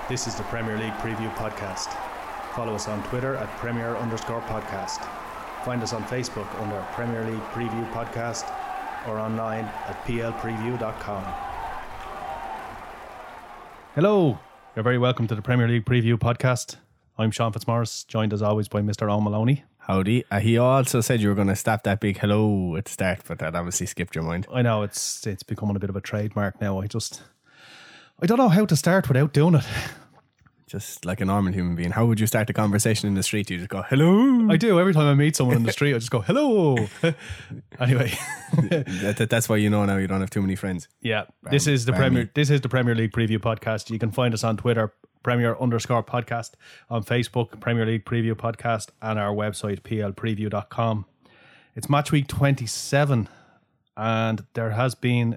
This is the Premier League Preview Podcast. Follow us on Twitter at Premier_podcast. Find us on Facebook under Premier League Preview Podcast or online at plpreview.com. Hello, you're very welcome to the Premier League Preview Podcast. I'm Sean Fitzmaurice, joined as always by Mr. Owen Maloney. Howdy. He also said you were going to stop that big hello at the start, but that obviously skipped your mind. I know, it's becoming a bit of a trademark now. I don't know how to start without doing it. Just like a normal human being. How would you start a conversation in the street? You just go, hello. I do. Every time I meet someone in the street, I just go, hello. Anyway. That's why you know now you don't have too many friends. Yeah. This is the Premier League Preview Podcast. You can find us on Twitter, Premier_podcast, on Facebook, Premier League Preview Podcast, and our website, plpreview.com. It's match week 27, and there has been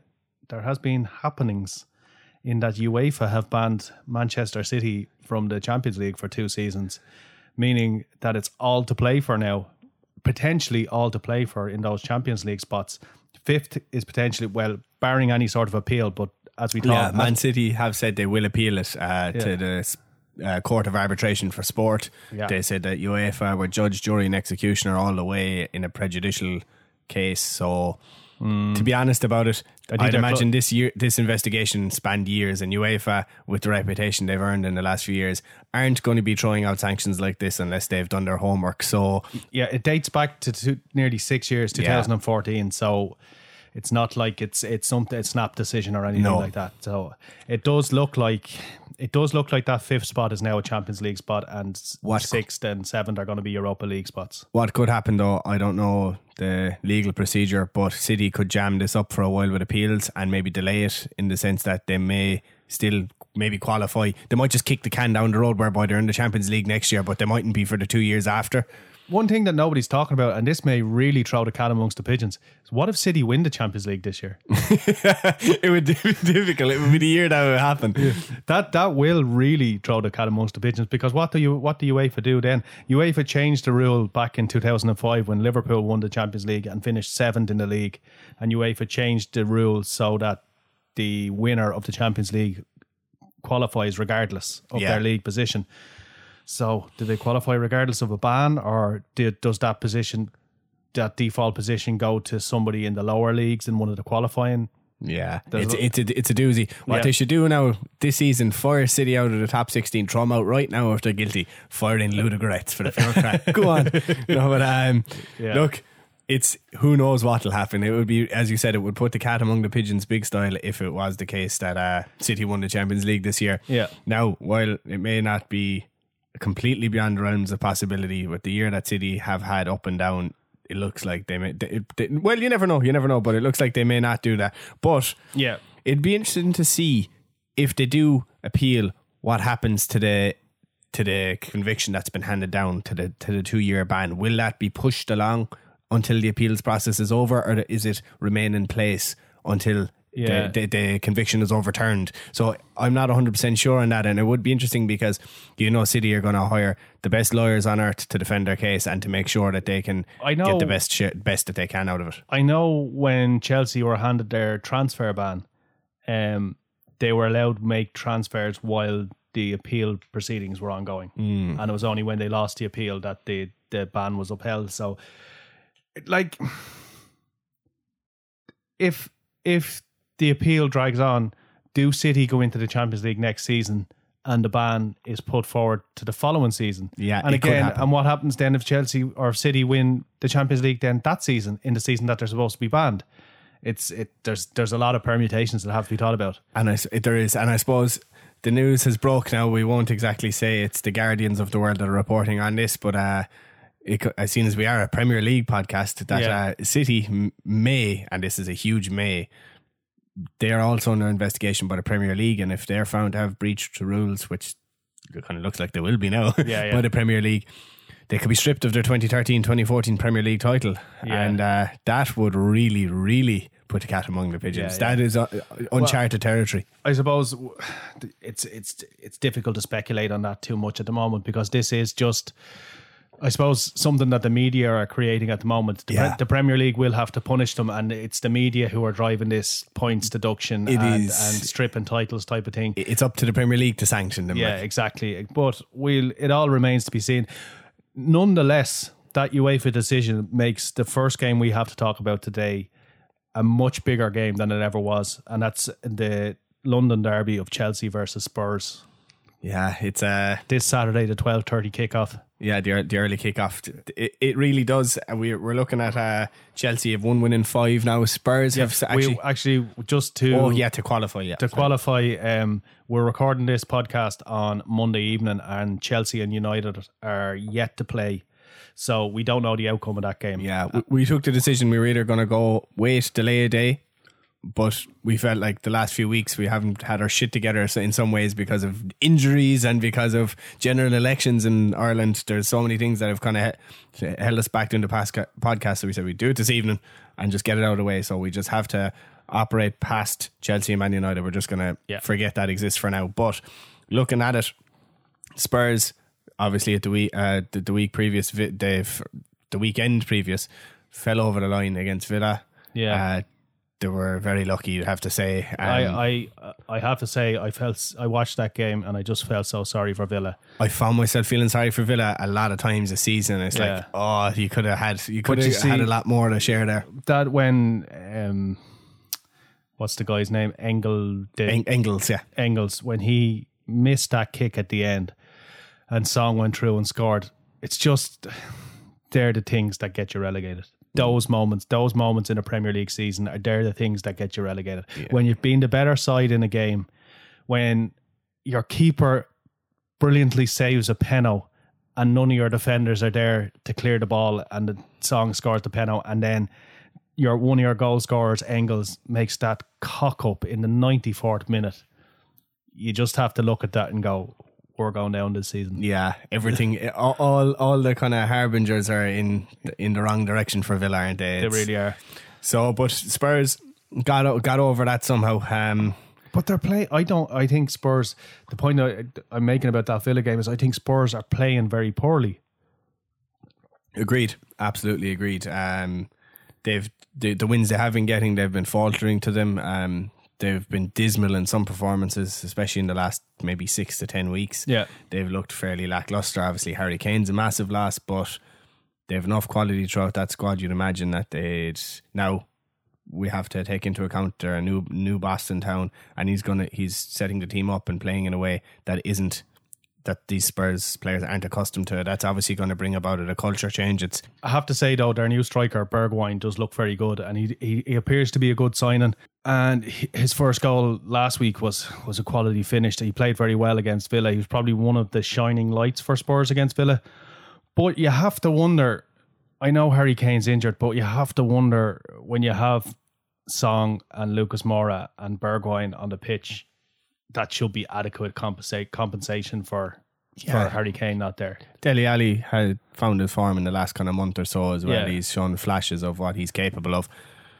happenings in that UEFA have banned Manchester City from the Champions League for 2 seasons, meaning that it's all to play for now, potentially all to play for in those Champions League spots. 5th is potentially, well, barring any sort of appeal, but as we talk... Man City have said they will appeal it to the Court of Arbitration for Sport. Yeah. They said that UEFA were judge, jury and executioner all the way in a prejudicial case, so... To be honest about it, I'd imagine this investigation spanned years, and UEFA, with the reputation they've earned in the last few years, aren't going to be throwing out sanctions like this unless they've done their homework. So yeah, it dates back to nearly 6 years, 2014. So it's not like it's something, a snap decision or anything like that. So it does look like that 5th spot is now a Champions League spot, and 6th and 7th are going to be Europa League spots. What could happen though, I don't know the legal procedure, but City could jam this up for a while with appeals and maybe delay it, in the sense that they may still maybe qualify. They might just kick the can down the road whereby they're in the Champions League next year, but they mightn't be for the 2 years after. One thing that nobody's talking about, and this may really throw the cat amongst the pigeons, is what if City win the Champions League this year? It would be difficult. It would be the year that would happen. Yeah. That will really throw the cat amongst the pigeons, because what do UEFA do then? UEFA changed the rule back in 2005 when Liverpool won the Champions League and finished 7th in the league, and UEFA changed the rules so that the winner of the Champions League qualifies regardless of their league position. So, do they qualify regardless of a ban, or does that default position go to somebody in the lower leagues in one of the qualifying? Yeah, it's a doozy. What they should do now this season: fire City out of the top 16, throw them out right now if they're guilty. Fire in Ludogorets for the fair crack. Go on. Look, it's who knows what'll happen. It would be, as you said, it would put the cat among the pigeons big style if it was the case that City won the Champions League this year. Yeah. Now, while it may not be completely beyond the realms of possibility, with the year that City have had up and down, it looks like they may. Well, you never know, but it looks like they may not do that. But yeah, it'd be interesting to see if they do appeal, what happens to the conviction that's been handed down to the 2-year ban. Will that be pushed along until the appeals process is over, or is it remain in place until the conviction is overturned? So I'm not 100% sure on that, and it would be interesting because City are going to hire the best lawyers on earth to defend their case and to make sure that they can get the best that they can out of it. I know when Chelsea were handed their transfer ban, they were allowed to make transfers while the appeal proceedings were ongoing, and it was only when they lost the appeal that the ban was upheld. So like, if the appeal drags on, do City go into the Champions League next season and the ban is put forward to the following season? Yeah, and again, and what happens then if Chelsea or City win the Champions League then that season, in the season that they're supposed to be banned? There's a lot of permutations that have to be thought about. And there is, and I suppose the news has broke now. We won't exactly say it's the Guardians of the world that are reporting on this, but as soon as we are a Premier League podcast, that City may, and this is a huge may, they are also under investigation by the Premier League, and if they're found to have breached the rules, which it kind of looks like they will be now by the Premier League, they could be stripped of their 2013-2014 Premier League title, and that would really, really put the cat among the pigeons. That is uncharted territory. I suppose it's difficult to speculate on that too much at the moment, because this is just I suppose something that the media are creating at the moment. The Premier League will have to punish them, and it's the media who are driving this points deduction and stripping titles type of thing. It's up to the Premier League to sanction them. Yeah, exactly. But it all remains to be seen. Nonetheless, that UEFA decision makes the first game we have to talk about today a much bigger game than it ever was, and that's the London derby of Chelsea versus Spurs. Yeah, it's this Saturday, the 12:30 kickoff. Yeah, the early kickoff. It really does. We're looking at Chelsea have 1 win in 5 now. Spurs have actually just to qualify. Yeah, to qualify. We're recording this podcast on Monday evening, and Chelsea and United are yet to play. So we don't know the outcome of that game. Yeah, we took the decision we were either going to delay a day, but we felt like the last few weeks we haven't had our shit together in some ways because of injuries and because of general elections in Ireland. There's so many things that have kind of held us back doing the past podcast, so we said we'd do it this evening and just get it out of the way. So we just have to operate past Chelsea and Man United. We're just going to forget that exists for now. But looking at it, Spurs obviously at the week previous, the weekend previous, fell over the line against Villa. Yeah. They were very lucky, you'd have to say. I have to say, I watched that game and I just felt so sorry for Villa. I found myself feeling sorry for Villa a lot of times this season. It's like, you could have had a lot more to share there. That when what's the guy's name? Engels, yeah. Engels, when he missed that kick at the end and Song went through and scored. It's just, they're the things that get you relegated. Those moments in a Premier League season they're the things that get you relegated. Yeah. When you've been the better side in a game, when your keeper brilliantly saves a penalty and none of your defenders are there to clear the ball and the Song scores the penalty, and then one of your goal scorers, Engels, makes that cock up in the 94th minute. You just have to look at that and go, we're going down this season. Yeah, everything, all the kind of harbingers are in the wrong direction for Villa, aren't they? They really are. So, but Spurs got over that somehow. But they're playing. I think Spurs. The point I'm making about that Villa game is I think Spurs are playing very poorly. Agreed. Absolutely agreed. They've the wins they have been getting, they've been faltering to them. They've been dismal in some performances, especially in the last maybe 6 to 10 weeks. Yeah, they've looked fairly lacklustre. Obviously, Harry Kane's a massive loss, but they've enough quality throughout that squad. You'd imagine that now we have to take into account they're a new boss in town, and he's setting the team up and playing in a way that these Spurs players aren't accustomed to. That's obviously going to bring about a culture change. I have to say though, their new striker Bergwijn does look very good, and he appears to be a good signing. And his first goal last week was a quality finish. He played very well against Villa. He was probably one of the shining lights for Spurs against Villa. But you have to wonder, I know Harry Kane's injured, but you have to wonder when you have Song and Lucas Moura and Bergwijn on the pitch, that should be adequate compensation for Harry Kane not there. Dele Alli had found his form in the last kind of month or so as well. Yeah. He's shown flashes of what he's capable of.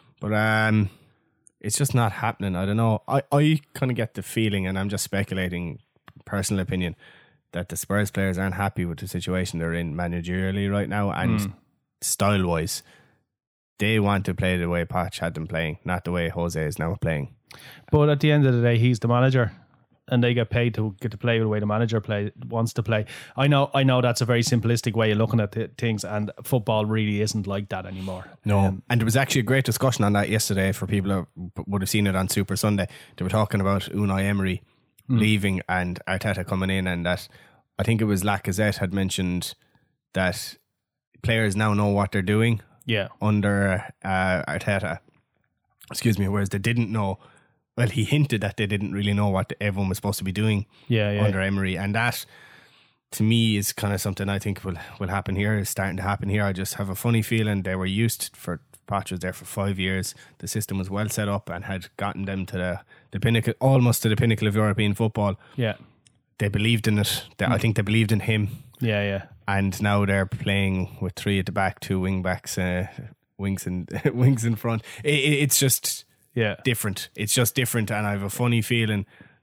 But it's just not happening. I don't know. I kind of get the feeling, and I'm just speculating, personal opinion, that the Spurs players aren't happy with the situation they're in managerially right now, and style-wise. They want to play the way Poch had them playing, not the way Jose is now playing. But at the end of the day, he's the manager, and they get paid to get to play the way the manager wants to play. I know that's a very simplistic way of looking at things, and football really isn't like that anymore. No, and there was actually a great discussion on that yesterday for people who would have seen it on Super Sunday. They were talking about Unai Emery leaving and Arteta coming in, and that I think it was Lacazette had mentioned that players now know what they're doing under Arteta. Excuse me, whereas they didn't know. Well, he hinted that they didn't really know what everyone was supposed to be doing under Emery, and that to me is kind of something I think will happen here. Is starting to happen here. I just have a funny feeling they were used for. Poch was there for 5 years. The system was well set up and had gotten them to the pinnacle, almost to the pinnacle of European football. Yeah, they believed in it. I think they believed in him. Yeah. And now they're playing with 3 at the back, 2 wing backs, wings in front. It's just different. It's just different, and I have a funny feeling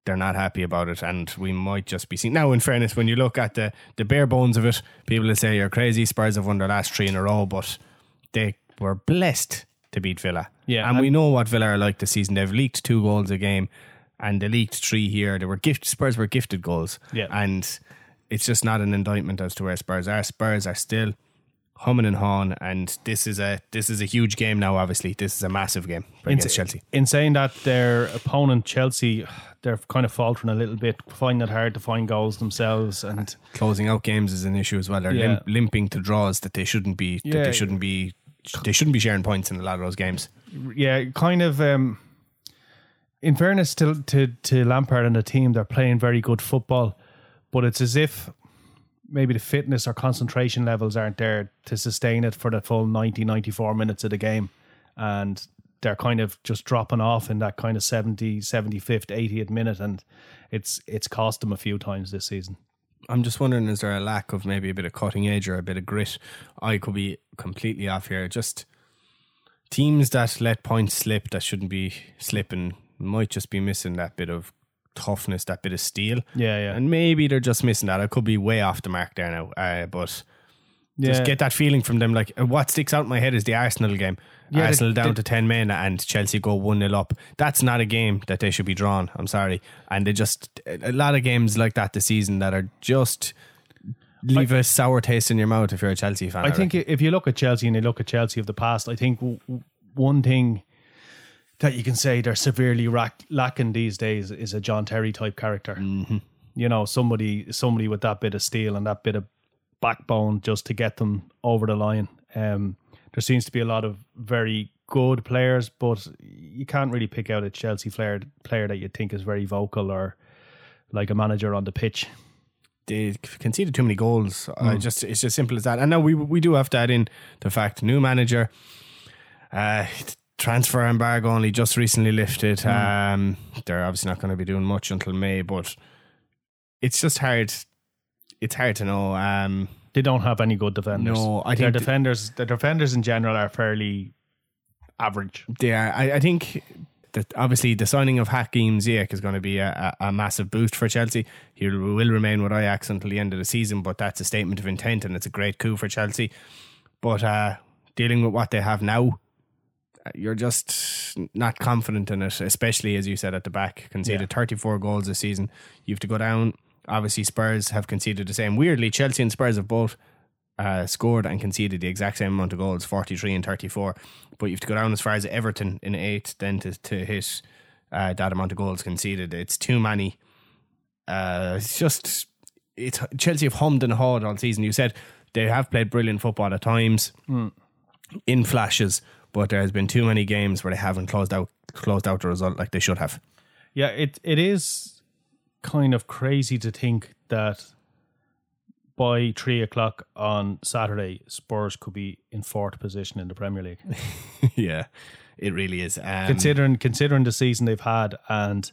they're not happy about it, and we might just be seeing. Now, in fairness, when you look at the bare bones of it, people will say you're crazy. Spurs have won their last 3 in a row, but they were blessed to beat Villa. Yeah, and we know what Villa are like this season. They've leaked 2 goals a game, and they leaked 3 here. Spurs were gifted goals, and it's just not an indictment as to where Spurs are. Spurs are still humming and hawing, and this is a huge game now. Obviously, this is a massive game against Chelsea. In saying that, their opponent Chelsea, they're kind of faltering a little bit, finding it hard to find goals themselves, and closing out games is an issue as well. They're limping to draws that they shouldn't be. That they shouldn't be sharing points in a lot of those games. Yeah, kind of. In fairness to Lampard and the team, they're playing very good football, but it's as if maybe the fitness or concentration levels aren't there to sustain it for the full 90-94 minutes of the game, and they're kind of just dropping off in that kind of 75th, 80th minute, and it's cost them a few times this season. I'm just wondering, is there a lack of maybe a bit of cutting edge or a bit of grit? I could be completely off here. Just teams that let points slip that shouldn't be slipping might just be missing that bit of toughness, that bit of steel. Yeah. And maybe they're just missing that. I could be way off the mark there now, but just get that feeling from them. Like, what sticks out in my head is the Arsenal game. Arsenal down to 10 men and Chelsea go 1-0 up. That's not a game that they should be drawn. I'm sorry. And a lot of games like that this season that are just leave a sour taste in your mouth if you're a Chelsea fan. I think if you look at Chelsea and you look at Chelsea of the past, I think one thing that you can say they're severely lacking these days is a John Terry type character. Mm-hmm. You know, somebody with that bit of steel and that bit of backbone just to get them over the line. There seems to be a lot of very good players, but you can't really pick out a Chelsea player that you think is very vocal or like a manager on the pitch. They conceded too many goals. It's just simple as that. And now we do have to add in the fact, new manager, transfer embargo only just recently lifted. They're obviously not going to be doing much until May, but it's just hard. It's hard to know. They don't have any good defenders. No, I think the defenders in general are fairly average. They are. I think that obviously the signing of Hakim Ziyech is going to be a massive boost for Chelsea. He will remain with Ajax until the end of the season, but that's a statement of intent and it's a great coup for Chelsea. But dealing with what they have now, you're just not confident in it, especially as you said at the back. Conceded 34 goals this season. You have to go down. Obviously Spurs have conceded the same. Weirdly, Chelsea and Spurs have both scored and conceded the exact same amount of goals, 43 and 34. But you have to go down as far as Everton in 8th then to hit that amount of goals conceded. It's too many. Chelsea have hummed and hawed all season. You said they have played brilliant football at times in flashes, but there has been too many games where they haven't closed out the result like they should have. Yeah, it is kind of crazy to think that by 3:00 on Saturday, Spurs could be in 4th position in the Premier League. Yeah, it really is. Considering the season they've had and,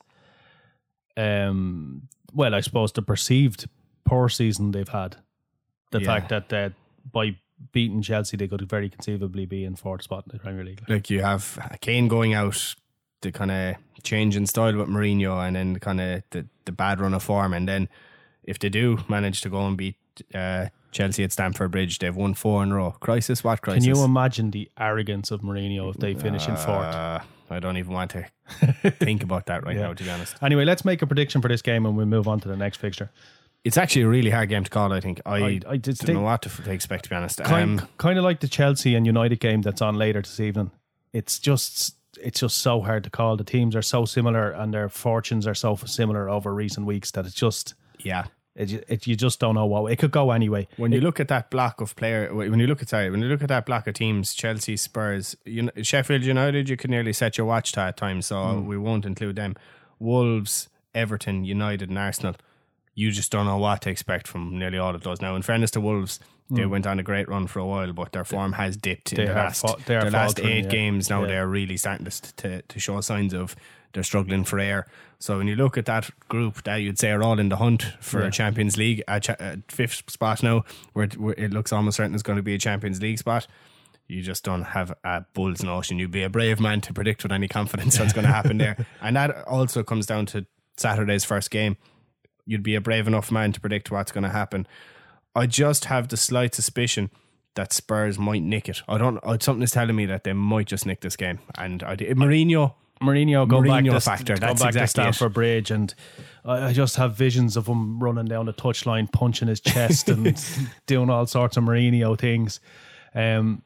I suppose the perceived poor season they've had. The fact that by beating Chelsea, they could very conceivably be in 4th spot in the Premier League. Like you have Kane going out, the kind of change in style with Mourinho, and then kind of the bad run of form, and then if they do manage to go and beat Chelsea at Stamford Bridge, they've won 4 in a row. Crisis? What crisis? Can you imagine the arrogance of Mourinho if they finish in 4th? I don't even want to think about that right now, to be honest. Anyway, let's make a prediction for this game and we'll move on to the next fixture. It's actually a really hard game to call, I think. I don't know what to expect, to be honest. Kind of like the Chelsea and United game that's on later this evening. It's just so hard to call. The teams are so similar and their fortunes are so similar over recent weeks that it's just... Yeah. You just don't know what it could go anyway. When you look at that block of that block of teams, Chelsea, Spurs, Sheffield United, you can nearly set your watch to at times, so we won't include them. Wolves, Everton, United and Arsenal, you just don't know what to expect from nearly all of those. Now, in fairness to Wolves, they went on a great run for a while, but their form has dipped in their last 8 games. Now they're really starting to show signs of they're struggling for air. So when you look at that group, that you'd say are all in the hunt for a Champions League, a 5th spot now, where it looks almost certain it's going to be a Champions League spot. You just don't have a bull's notion. You'd be a brave man to predict with any confidence what's going to happen there. And that also comes down to Saturday's first game, you'd be a brave enough man to predict what's going to happen. I just have the slight suspicion that Spurs might nick it. Something is telling me that they might just nick this game. And Mourinho factor. That's back exactly to Stamford Bridge, and I just have visions of him running down the touchline, punching his chest and doing all sorts of Mourinho things. I'm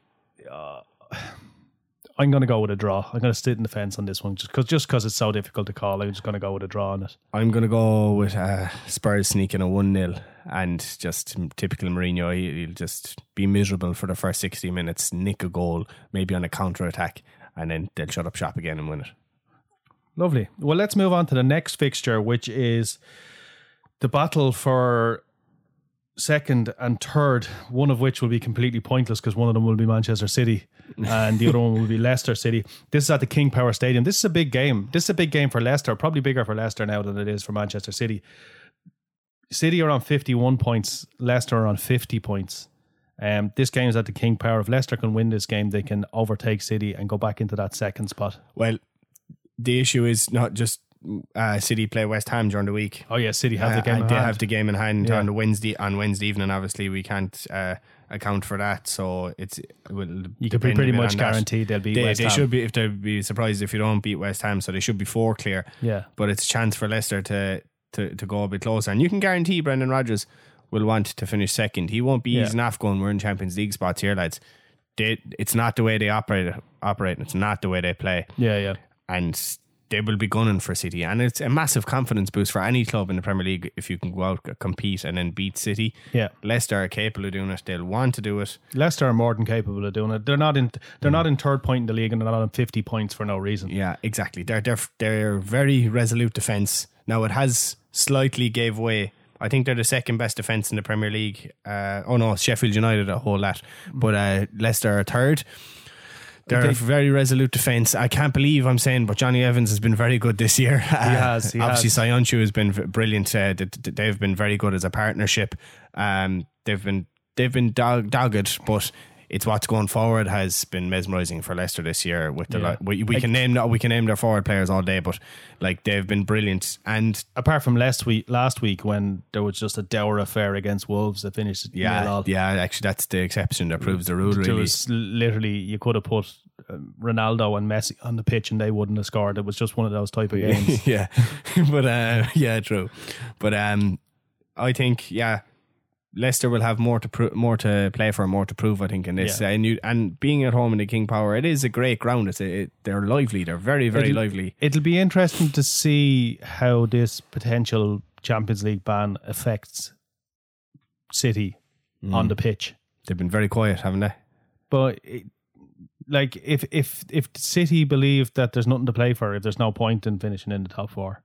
going to go with a draw. I'm going to sit in the fence on this one just because it's so difficult to call. I'm just going to go with a draw on it. I'm going to go with Spurs sneaking a 1-0, and just typical Mourinho. He'll just be miserable for the first 60 minutes, nick a goal, maybe on a counter-attack, and then they'll shut up shop again and win it. Lovely. Well, let's move on to the next fixture, which is the battle for second and third, one of which will be completely pointless because one of them will be Manchester City and the other one will be Leicester City. This is at the King Power Stadium. This is a big game. This is a big game for Leicester, probably bigger for Leicester now than it is for Manchester City. City are on 51 points, Leicester are on 50 points. This game is at the King Power. If Leicester can win this game, they can overtake City and go back into that second spot. Well, the issue is not just City play West Ham during the week. Oh yeah, City have the game in hand. They have the game in hand on Wednesday evening. Obviously, we can't account for that, so you could be pretty much guaranteed they'll beat West Ham. They should be. If they'd be surprised if you don't beat West Ham, so they should be 4 clear. Yeah, but it's a chance for Leicester to go a bit closer, and you can guarantee Brendan Rodgers will want to finish second. He won't be easing off going, we're in Champions League spots here, lads. It's not the way they operate. It's not the way they play. Yeah. And they will be gunning for City, and it's a massive confidence boost for any club in the Premier League if you can go out, compete and then beat City. Yeah, Leicester are capable of doing it. They'll want to do it. Leicester are more than capable of doing it. They're not in third point in the league, and they're not on 50 points for no reason. Yeah, exactly. They're very resolute defence. Now it has slightly gave way. I think they're the second best defence in the Premier League. Sheffield United a whole lot, but Leicester are third. They're a very resolute defence. I can't believe I'm saying, but Johnny Evans has been very good this year. He has. Obviously, Sayonchu has been brilliant. They've been very good as a partnership. They've been dogged, but it's what's going forward has been mesmerising for Leicester this year. With we can name their forward players all day, but like they've been brilliant. And apart from last week when there was just a dour affair against Wolves that finished 0-0. Yeah, actually that's the exception that proves the rule. There was literally, you could have put Ronaldo and Messi on the pitch and they wouldn't have scored. It was just one of those type of games. Yeah, but true. But I think Leicester will have more to play for, more to prove, I think, in this. And being at home in the King Power, it is a great ground. They're lively. They're very, very lively. It'll be interesting to see how this potential Champions League ban affects City on the pitch. They've been very quiet, haven't they? But if City believe that there's nothing to play for, if there's no point in finishing in the top 4.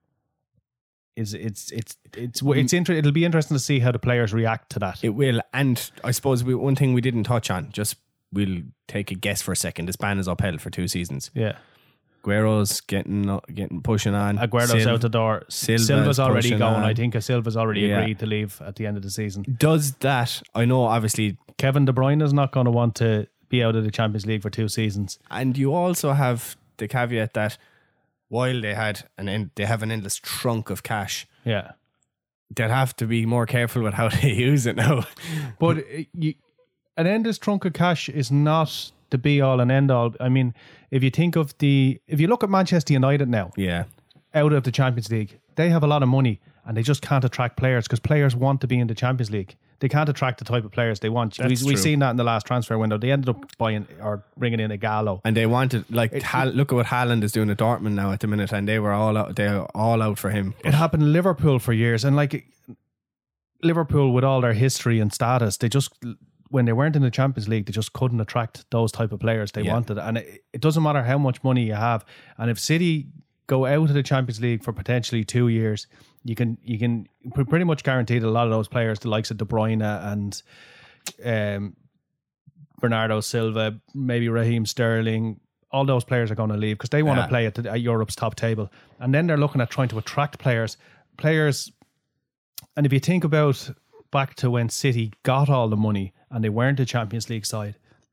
It'll be interesting to see how the players react to that. It will, and I suppose one thing we didn't touch on, just we'll take a guess for a second. This ban is upheld for 2 seasons. Yeah, Aguero's getting pushing on. Aguero's out the door. Silva's already going. On. I think Silva's already agreed to leave at the end of the season. Does that? I know, obviously, Kevin De Bruyne is not going to want to be out of the Champions League for 2 seasons. And you also have the caveat that while they have an endless trunk of cash, they'll have to be more careful with how they use it now. But an endless trunk of cash is not the be all and end all. I mean, if you look at Manchester United now, out of the Champions League, they have a lot of money and they just can't attract players because players want to be in the Champions League. They can't attract the type of players they want. We've seen that in the last transfer window. They ended up buying or bringing in a Gallo, and they wanted look at what Haaland is doing at Dortmund now at the minute, and they were all out. They're all out for him. It happened in Liverpool for years, and Liverpool with all their history and status, they just, when they weren't in the Champions League, they just couldn't attract those type of players they wanted. And it doesn't matter how much money you have, and if City go out of the Champions League for potentially 2 years, you can pretty much guarantee that a lot of those players, the likes of De Bruyne and Bernardo Silva, maybe Raheem Sterling, all those players are going to leave because they want to play at Europe's top table. And then they're looking at trying to attract players. And if you think about back to when City got all the money and they weren't a Champions League side,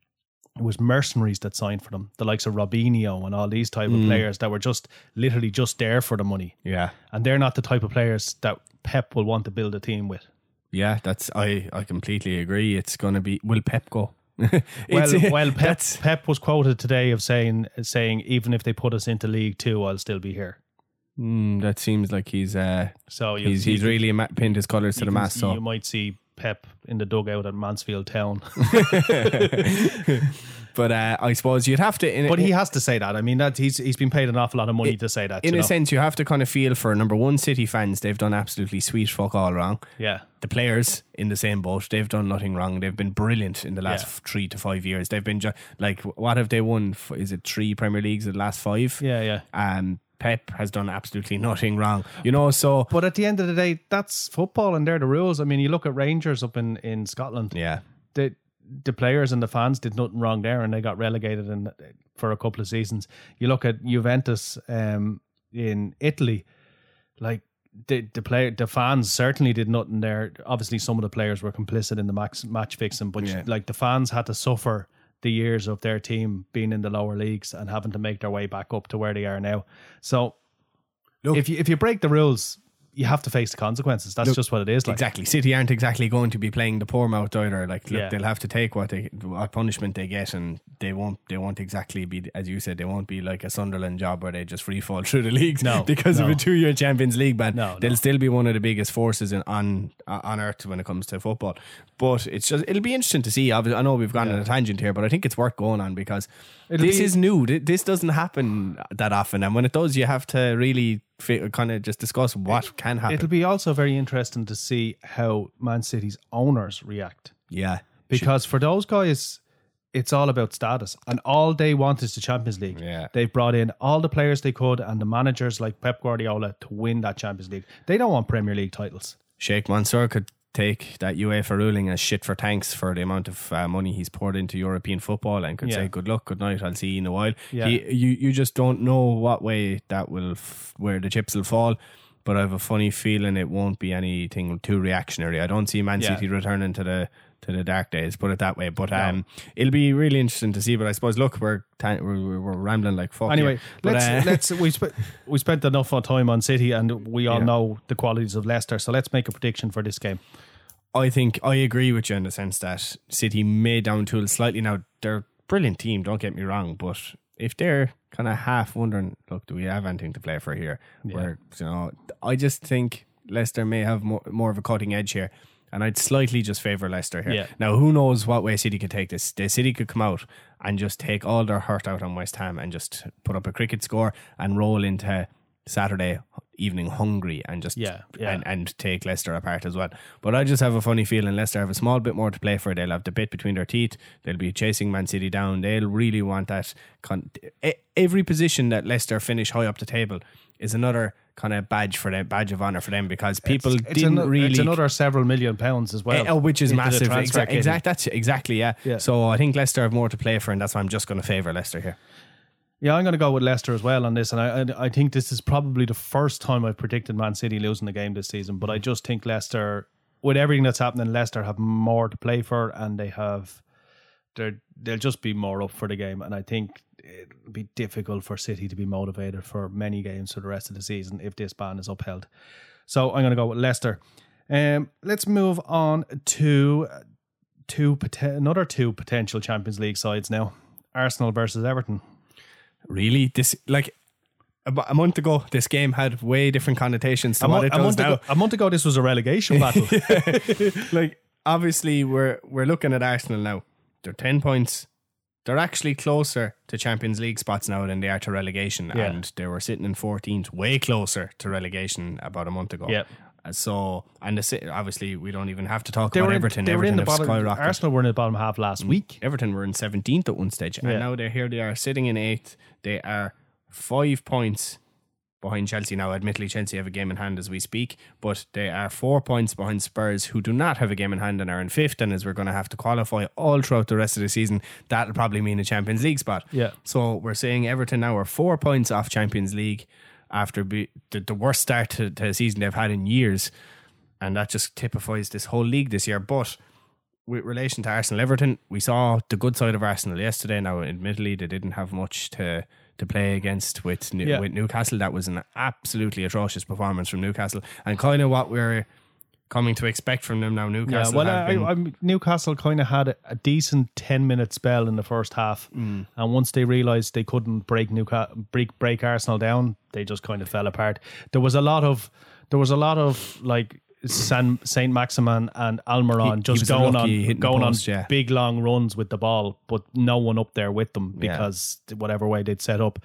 it was mercenaries that signed for them, the likes of Robinho and all these type of players that were just literally just there for the money. Yeah. And they're not the type of players that Pep will want to build a team with. Yeah, I completely agree. It's going to be, will Pep go? Pep was quoted today of saying even if they put us into League Two, I'll still be here. That seems like he's really pinned his colours to the mast. So you might see Pep in the dugout at Mansfield Town. But I suppose you'd have to. But he has to say that. I mean, that he's been paid an awful lot of money to say that. In a sense, you have to kind of feel for number one City fans. They've done absolutely sweet fuck all wrong. Yeah. The players in the same boat. They've done nothing wrong. They've been brilliant in the last 3 to 5 years. They've been like, what have they won? Is it 3 Premier Leagues in the last 5? Yeah. Pep has done absolutely nothing wrong, so. But at the end of the day, that's football and they're the rules. I mean, you look at Rangers up in Scotland. Yeah. The players and the fans did nothing wrong there, and they got relegated for a couple of seasons. You look at Juventus in Italy, like the fans certainly did nothing there. Obviously, some of the players were complicit in the match fixing, but like the fans had to suffer the years of their team being in the lower leagues and having to make their way back up to where they are now. So, look, if you break the rules, you have to face the consequences. That's just what it is. Like. Exactly. City aren't exactly going to be playing the poor mouth either. Like, look, they'll have to take what punishment they get, and they won't exactly be, as you said, they won't be like a Sunderland job where they just free fall through the leagues because of a 2-year Champions League ban. They'll still be one of the biggest forces on earth when it comes to football. But it'll be interesting to see. I know we've gone on a tangent here, but I think it's worth going on because this is new. This doesn't happen that often, and when it does, you have to really kind of just discuss what can happen. It'll be also very interesting to see how Man City's owners react. Yeah. Because for those guys, it's all about status, and all they want is the Champions League. Yeah. They've brought in all the players they could and the managers like Pep Guardiola to win that Champions League. They don't want Premier League titles. Sheikh Mansour could take that UEFA ruling as shit for thanks for the amount of money he's poured into European football, and could say good luck, good night, I'll see you in a while. You just don't know what way that will where the chips will fall, but I have a funny feeling it won't be anything too reactionary. I don't see Man City returning to the dark days, put it that way. But it'll be really interesting to see. But I suppose, look, we're rambling like fuck. Anyway, we spent enough time on City, and we all know the qualities of Leicester. So let's make a prediction for this game. I think I agree with you in the sense that City may down tool slightly. Now, they're a brilliant team, don't get me wrong, but if they're kind of half wondering, look, do we have anything to play for here? Where, I just think Leicester may have more of a cutting edge here, and I'd slightly just favour Leicester here. Now, who knows what way City could take this? The City could come out and just take all their hurt out on West Ham and just put up a cricket score and roll into Saturday evening hungry and just and take Leicester apart as well. But I just have a funny feeling Leicester have a small bit more to play for. They'll have the bit between their teeth. They'll be chasing Man City down. They'll really want that. Every position that Leicester finish high up the table is another kind of badge of honour for them, because people it's another several £1 million as well, which is massive. That's exactly. So I think Leicester have more to play for, and that's why I'm just going to favour Leicester here. Yeah, I'm going to go with Leicester as well on this, and I think this is probably the first time I've predicted Man City losing the game this season. But I just think Leicester, with everything that's happening, Leicester have more to play for, and they'll just be more up for the game. And I think it'll be difficult for City to be motivated for many games for the rest of the season if this ban is upheld. So I'm going to go with Leicester. Let's move on to another two potential Champions League sides now. Arsenal versus Everton. Really? This, like, a month ago, this game had way different connotations to what it does now. A month ago, this was a relegation battle. Like, obviously, we're looking at Arsenal now. They're 10 points. They're actually closer to Champions League spots now than they are to relegation. Yeah. And they were sitting in 14th, way closer to relegation about a month ago. Yeah. So, and obviously, we don't even have to talk about Everton. Everton have skyrocketed. Arsenal were in the bottom half last week. Everton were in 17th at one stage, and now they are sitting in 8th. They are 5 points behind Chelsea now. Admittedly, Chelsea have a game in hand as we speak, but they are 4 points behind Spurs, who do not have a game in hand and are in 5th. And as we're going to have to qualify all throughout the rest of the season, that'll probably mean a Champions League spot. Yeah. So we're saying Everton now are 4 points off Champions League after the worst start to the season they've had in years, and that just typifies this whole league this year. But with relation to Arsenal Everton, we saw the good side of Arsenal yesterday. Now, admittedly, they didn't have much to play against with Newcastle. That was an absolutely atrocious performance from Newcastle, and kind of what we're coming to expect from them now. Newcastle. Newcastle kind of had a decent 10-minute spell in the first half, and once they realised they couldn't break Arsenal down, they just kind of fell apart. There was a lot of like Saint Maximin and Almiron just going on big long runs with the ball, but no one up there with them because whatever way they'd set up.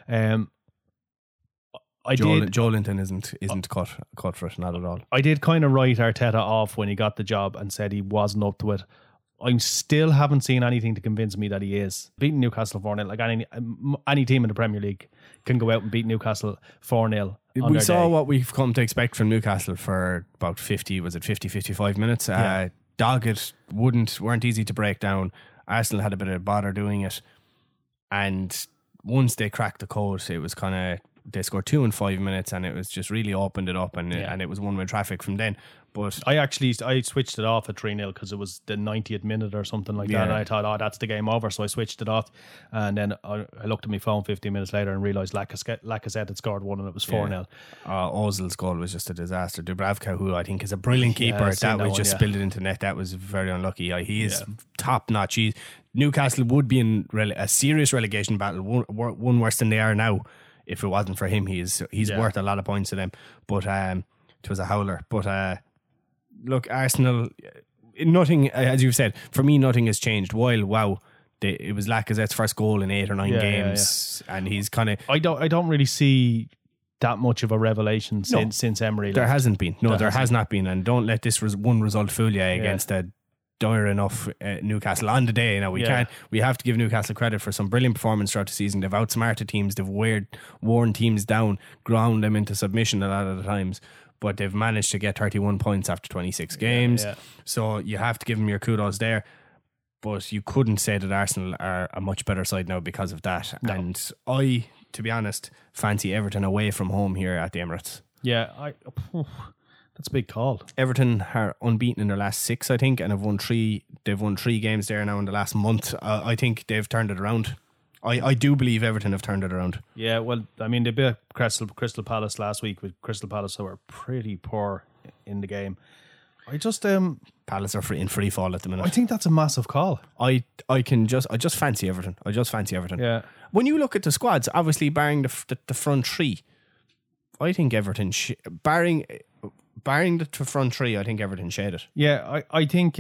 Joelinton isn't cut for it, not at all. I did kind of write Arteta off when he got the job and said he wasn't up to it. I still haven't seen anything to convince me that he is. Beating Newcastle 4-0, like any team in the Premier League can go out and beat Newcastle 4-0. We saw what we've come to expect from Newcastle for about 55 minutes. Dogged, weren't easy to break down. Arsenal had a bit of bother doing it, and once they cracked the code, it was kind of, they scored 2 in 5 minutes, and it was just really opened it up, and it was one-way traffic from then. But I switched it off at 3-0 because it was the 90th minute or something like that, and I thought, that's the game over, so I switched it off, and then I looked at my phone 15 minutes later and realised Lacazette had scored one and it was 4-0. Ozil's goal was just a disaster. Dubravka, who I think is a brilliant keeper, spilled it into net. That was very unlucky. He is top notch. Newcastle would be in a serious relegation battle, one worse than they are now. If it wasn't for him, he's worth a lot of points to them. But it was a howler. But look, Arsenal, nothing, as you've said, for me, nothing has changed. While it was Lacazette's first goal in 8 or 9 games, and he's kind of. I don't really see that much of a revelation since Emery left. There hasn't been. No, there has not been. And don't let this one result fool you against a dire enough Newcastle on the day. Now we have to give Newcastle credit for some brilliant performance throughout the season. They've outsmarted teams, they've worn teams down, ground them into submission a lot of the times, but they've managed to get 31 points after 26 games. So you have to give them your kudos there, but you couldn't say that Arsenal are a much better side now because of that. And I, to be honest, fancy Everton away from home here at the Emirates. That's a big call. Everton are unbeaten in their last 6, I think, and have won 3. They've won 3 games there now in the last month. I think they've turned it around. I do believe Everton have turned it around. Yeah, well, I mean, they beat Crystal Palace last week, with Crystal Palace who were pretty poor in the game. I just Palace are in free fall at the minute. I think that's a massive call. I just fancy Everton. Yeah. When you look at the squads, obviously barring the front 3, I think Everton barring the front 3, I think Everton shed it. Yeah, I think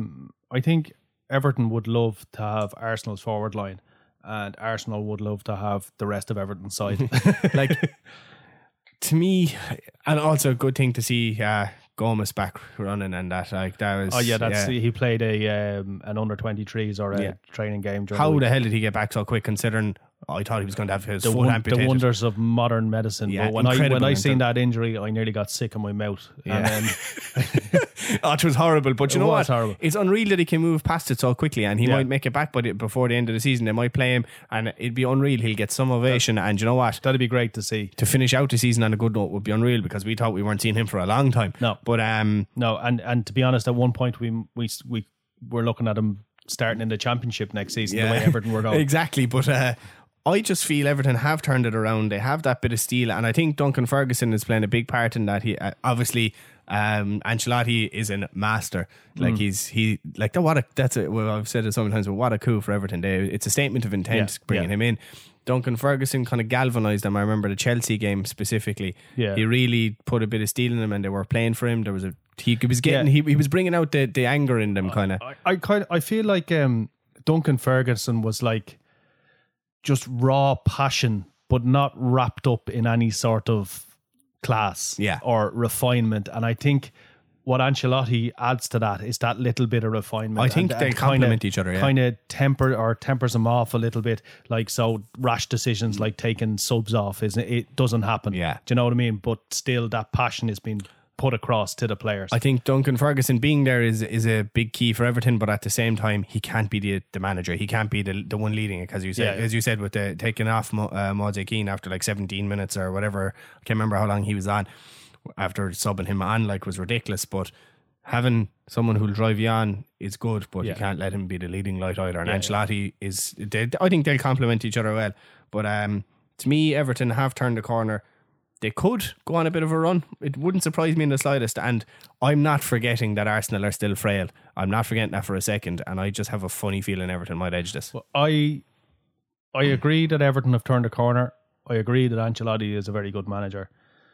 Everton would love to have Arsenal's forward line, and Arsenal would love to have the rest of Everton's side. Like, to me, and also a good thing to see Gomez back running, and that was. He played an under 23s or a training game. How the hell did he get back so quick? Considering I thought he was going to have his foot amputated. The wonders of modern medicine. Yeah, but when I seen that injury, I nearly got sick in my mouth. Yeah. And then it was horrible. But you know what? Horrible. It's unreal that he can move past it so quickly, and he might make it back before the end of the season. They might play him, and it'd be unreal. He'll get some ovation, and you know what? That'd be great to see. To finish out the season on a good note would be unreal, because we thought we weren't seeing him for a long time. No, but no, and to be honest, at one point we were looking at him starting in the Championship next season. The way Everton were going, exactly. But I just feel Everton have turned it around. They have that bit of steel, and I think Duncan Ferguson is playing a big part in that. He obviously Ancelotti is a master. Like I've said it sometimes, but what a coup for Everton. It's a statement of intent bringing him in. Duncan Ferguson kind of galvanised them. I remember the Chelsea game specifically. Yeah. He really put a bit of steel in them, and they were playing for him. There was he was bringing out the anger in them, kind of. I feel like Duncan Ferguson was like just raw passion, but not wrapped up in any sort of class or refinement. And I think what Ancelotti adds to that is that little bit of refinement. I think they complement each other. Kind of tempers them off a little bit. Like, so rash decisions like taking subs off it doesn't happen. Yeah, do you know what I mean? But still, that passion is being put across to the players. I think Duncan Ferguson being there is a big key for Everton, but at the same time, he can't be the manager. He can't be the one leading it, because as you said, with the taking off Moise Keane after like 17 minutes or whatever. I can't remember how long he was on after subbing him on, like, was ridiculous. But having someone who'll drive you on is good, but you can't let him be the leading light either. And Ancelotti is, I think they'll complement each other well. But to me, Everton have turned the corner. They could go on a bit of a run. It wouldn't surprise me in the slightest. And I'm not forgetting that Arsenal are still frail. I'm not forgetting that for a second. And I just have a funny feeling Everton might edge this. Well, I agree that Everton have turned the corner. I agree that Ancelotti is a very good manager.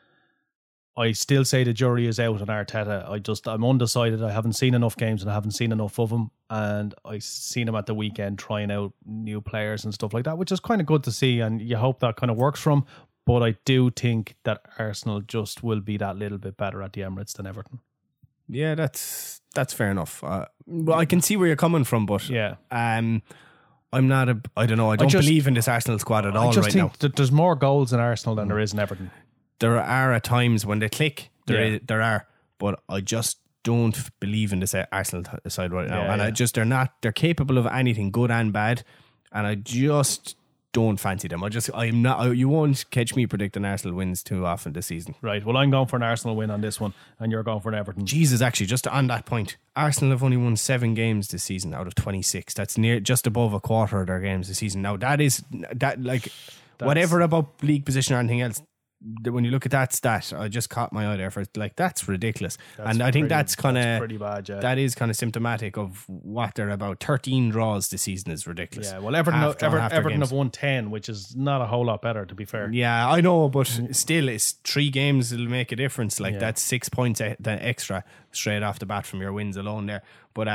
I still say the jury is out on Arteta. I'm undecided. I haven't seen enough games and I haven't seen enough of him. And I seen him at the weekend trying out new players and stuff like that, which is kind of good to see. And you hope that kind of works for him. But I do think that Arsenal just will be that little bit better at the Emirates than Everton. Yeah, that's fair enough. Well, I can see where you're coming from, but I'm not I don't believe in this Arsenal squad at all right now. I just think that there's more goals in Arsenal than there is in Everton. There are at times when they click, there are, but I just don't believe in this Arsenal side right now. And they're capable of anything, good and bad, and I just don't fancy them. I'm not. You won't catch me predicting Arsenal wins too often this season. Right. Well, I'm going for an Arsenal win on this one, and you're going for an Everton. Jesus, actually, just on that point, Arsenal have only won 7 games this season out of 26. That's just above a quarter of their games this season. Now that's whatever about league position or anything else. When you look at that stat, I just caught my eye there for that's ridiculous. And I think that's kind of pretty bad. Yeah. That is kind of symptomatic of what they're about. 13 draws this season is ridiculous. Yeah, well, Everton have won 10, which is not a whole lot better, to be fair. Yeah, I know, but still, it's 3 games that'll make a difference. That's 6 points extra straight off the bat from your wins alone there. But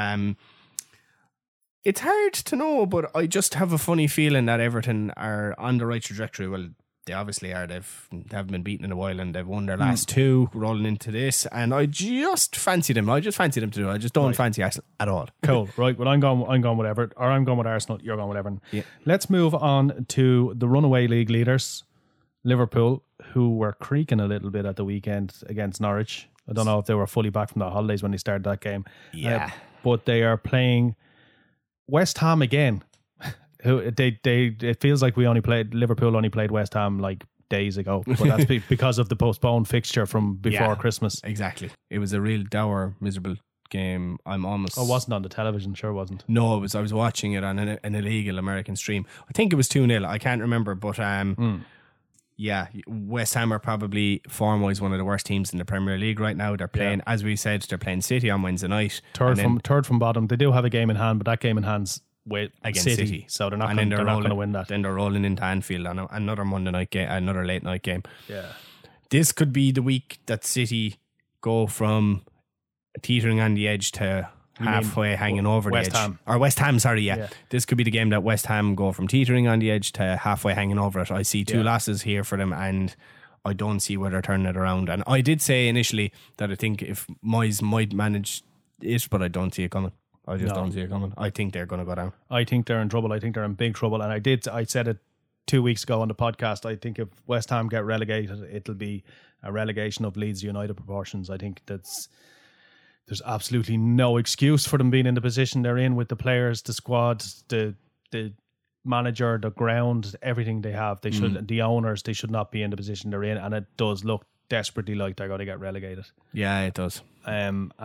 it's hard to know, but I just have a funny feeling that Everton are on the right trajectory. Well, they obviously are. They haven't been beaten in a while, and they've won their last 2 rolling into this. And I just fancy them. I just fancy them to do it. I just don't fancy Arsenal at all. Cool. Right. Well, I'm going with Everton, or I'm going with Arsenal. You're going with Everton. Yeah. Let's move on to the runaway league leaders, Liverpool, who were creaking a little bit at the weekend against Norwich. I don't know if they were fully back from the holidays when they started that game. Yeah. But they are playing West Ham again. It feels like Liverpool only played West Ham like days ago, but that's because of the postponed fixture from before Christmas. Exactly. It was a real dour, miserable game. It wasn't on the television, sure wasn't. No, it was. I was watching it on an illegal American stream. I think it was 2-0. I can't remember, but yeah, West Ham are probably form-wise one of the worst teams in the Premier League right now. They're playing, as we said, they're playing City on Wednesday night. Third from bottom. They do have a game in hand, but that game in hand's against City, so they're not going to win that. Then they're rolling into Anfield on another Monday night game, another late night game. Yeah, this could be the week that City go from teetering on the edge to halfway hanging over the edge. Or West Ham, sorry, yeah. This could be the game that West Ham go from teetering on the edge to halfway hanging over it. I see 2 losses here for them, and I don't see where they're turning it around. And I did say initially that I think if Moyes might manage it, but I don't see it coming. I just don't see it coming. I think they're going to go down. I think they're in trouble. I think they're in big trouble. And I said it 2 weeks ago on the podcast. I think if West Ham get relegated, it'll be a relegation of Leeds United proportions. I think there's absolutely no excuse for them being in the position they're in with the players, the squad, the manager, the ground, everything they have. They should, the owners, they should not be in the position they're in. And it does look desperately like they're going to get relegated. Yeah, it does. And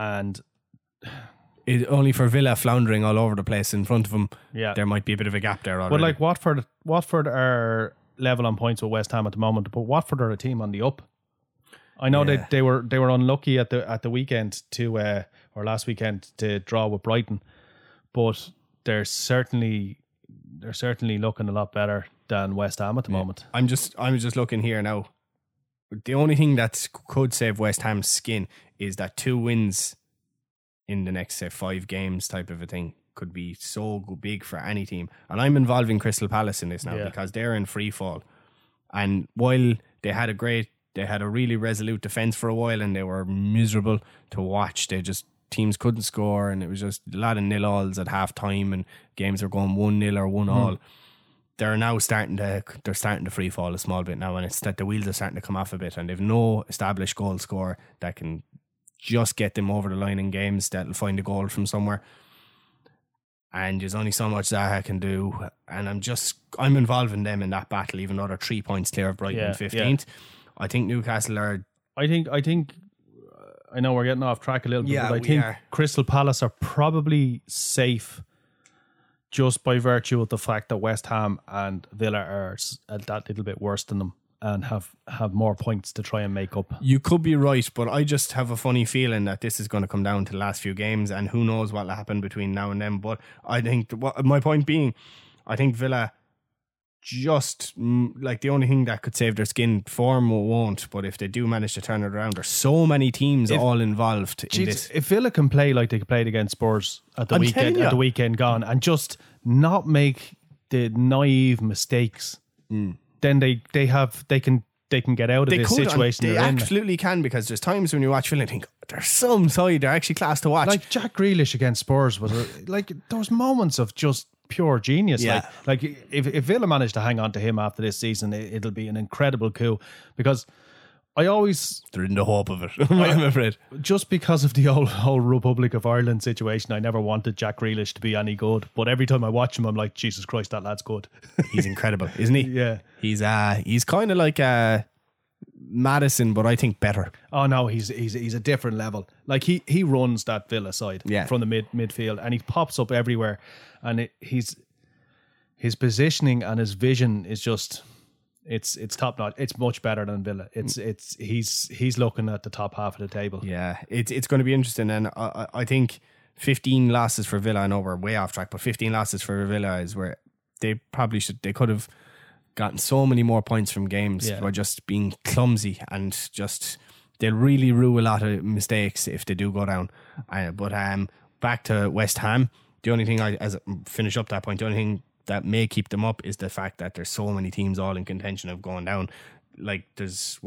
only for Villa floundering all over the place in front of them, there might be a bit of a gap there already. But like Watford are level on points with West Ham at the moment, but Watford are a team on the up. I know that they were unlucky at the weekend or last weekend to draw with Brighton, but they're certainly looking a lot better than West Ham at the moment. I'm just looking here now. The only thing that could save West Ham's skin is that 2 wins in the next, say, 5 games type of a thing could be so big for any team. And I'm involving Crystal Palace in this now because they're in free fall. And while they had a really resolute defence for a while and they were miserable to watch, teams couldn't score and it was just a lot of nil-alls at half time and games are going 1-0 or 1-1. They're now starting to free fall a small bit now, and it's that the wheels are starting to come off a bit and they've no established goal scorer that can just get them over the line in games that'll find a goal from somewhere. And there's only so much Zaha can do, and I'm involving them in that battle, even though they're 3 points clear of Brighton 15th. I think Newcastle are. I think I know we're getting off track a little bit, Yeah, but I we think are. Crystal Palace are probably safe just by virtue of the fact that West Ham and Villa are that little bit worse than them and have more points to try and make up. You could be right, but I just have a funny feeling that this is going to come down to the last few games, and who knows what will happen between now and then. But I think, my point being, I think Villa just, like, the only thing that could save their skin, form won't, but if they do manage to turn it around, there's so many teams all involved in this. If Villa can play like they played against Spurs at the weekend gone, and just not make the naive mistakes, then they can get out of this situation. They absolutely can, because there's times when you watch Villa and think, there's some side, they're actually class to watch. Like Jack Grealish against Spurs was like those moments of just pure genius. Yeah. Like if Villa manage to hang on to him after this season, it'll be an incredible coup, because they're in the hope of it. I'm afraid, just because of the whole Republic of Ireland situation, I never wanted Jack Grealish to be any good. But every time I watch him, I'm like, Jesus Christ, that lad's good. He's incredible, isn't he? Yeah, he's kind of like Maddison, but I think better. Oh no, he's a different level. Like he runs that Villa side from the midfield, and he pops up everywhere, and his positioning and his vision is just. It's top notch. It's much better than Villa. He's looking at the top half of the table. Yeah, it's going to be interesting, and I think 15 losses for Villa. I know we're way off track, but 15 losses for Villa is where they could have gotten so many more points from games by just being clumsy, and just they'll really rue a lot of mistakes if they do go down. But back to West Ham, the only thing as finish up that point, the only thing that may keep them up is the fact that there's so many teams all in contention of going down. Like there's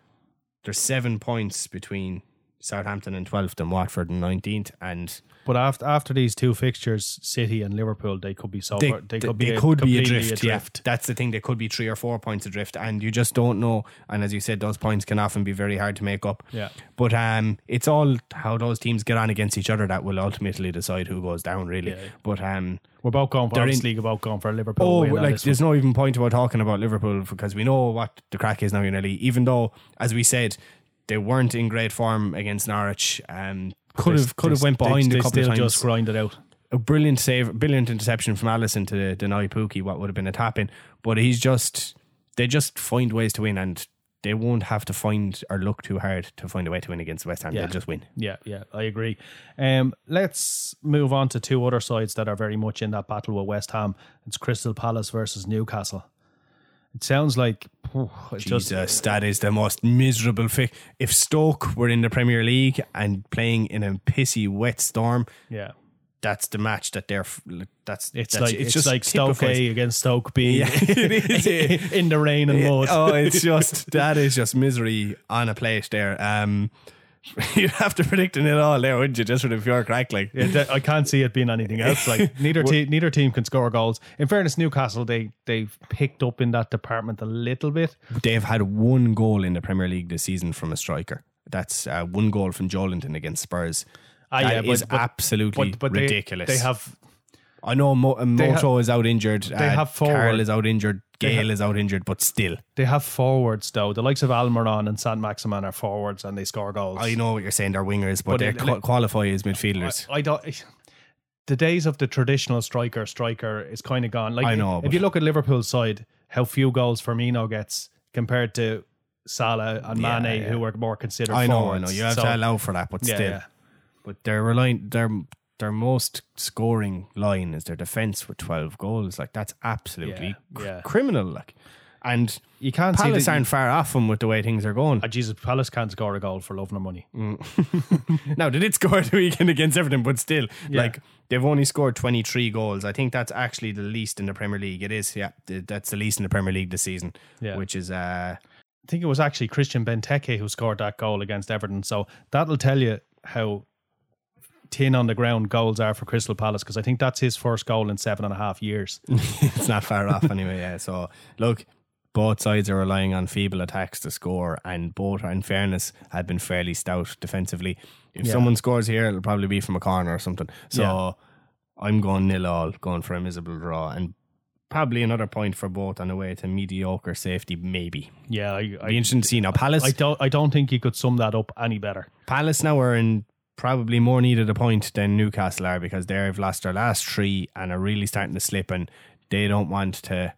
7 points between Southampton in 12th and Watford in 19th, but after these two fixtures, City and Liverpool, they could be they could be adrift. Yeah, that's the thing. They could be 3 or 4 points adrift, and you just don't know. And as you said, those points can often be very hard to make up. Yeah. But it's all how those teams get on against each other that will ultimately decide who goes down, really. Yeah. But we're about going for about going for Liverpool. Oh, like there's no even point about talking about Liverpool, because we know what the crack is now in the league. Even though, as we said, they weren't in great form against Norwich. Could have went behind a couple of times. Just grinded out. A brilliant save, brilliant interception from Alisson to deny Pookie what would have been a tap in. But they just find ways to win, and they won't have to find or look too hard to find a way to win against West Ham. They'll just win. Yeah, I agree. Let's move on to two other sides that are very much in that battle with West Ham. It's Crystal Palace versus Newcastle. It sounds like Jesus, that is the most miserable thing. If Stoke were in the Premier League and playing in a pissy wet storm, that's the match that they're. It's like Stoke A against Stoke B in the rain and mud. That is just misery on a plate there. You'd have to predict an all there, wouldn't you? Just for the pure crack, like. Yeah, I can't see it being anything else. Like neither team can score goals. In fairness, Newcastle they've picked up in that department a little bit. They've had 1 goal in the Premier League this season from a striker. That's 1 goal from Joelinton against Spurs. That is absolutely ridiculous. They have. I know Moto is out injured. They have forward. Carroll is out injured. Gale is out injured, but still. They have forwards, though. The likes of Almiron and Saint-Maximin are forwards, and they score goals. I know what you're saying, they're wingers, but they qualify as midfielders. I don't. The days of the traditional striker is kind of gone. Like, I know. If you look at Liverpool's side, how few goals Firmino gets compared to Salah and Mane, who are more considered forwards. I know. You have to allow for that, but still. Yeah. But their most scoring line is their defence with 12 goals. Like, that's absolutely criminal. Like, and you can't Palace aren't far off them with the way things are going. Jesus, Palace can't score a goal for love nor money. Now, they did score the weekend against Everton, but still, like, they've only scored 23 goals. I think that's actually the least in the Premier League. It is, that's the least in the Premier League this season, which is. I think it was actually Christian Benteke who scored that goal against Everton. So that'll tell you how tin on the ground goals are for Crystal Palace, because I think that's his first goal in 7.5 years. It's not far off anyway. So look, both sides are relying on feeble attacks to score, and both, in fairness, have been fairly stout defensively. If someone scores here, it'll probably be from a corner or something. So I'm going 0-0, going for a miserable draw, and probably another point for both on the way to mediocre safety, maybe. Yeah, be interesting to see. Now, Palace... I don't think you could sum that up any better. Palace now are in probably more needed a point than Newcastle are, because they've lost their last 3 and are really starting to slip, and they don't want that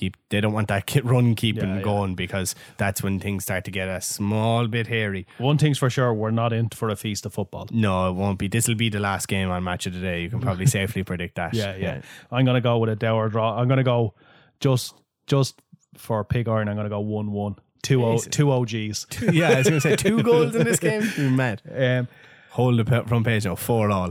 run keeping going, because that's when things start to get a small bit hairy. One thing's for sure, we're not in for a feast of football. No, it won't be. This will be the last game on Match of the Day. You can probably safely predict that. Yeah. I'm going to go with a dour draw. I'm going to go just for pig iron. I'm going to go 1-1. 2 OGs. Yeah, I was going to say 2 goals in this game. You're mad. Hold the front page now, 4-all.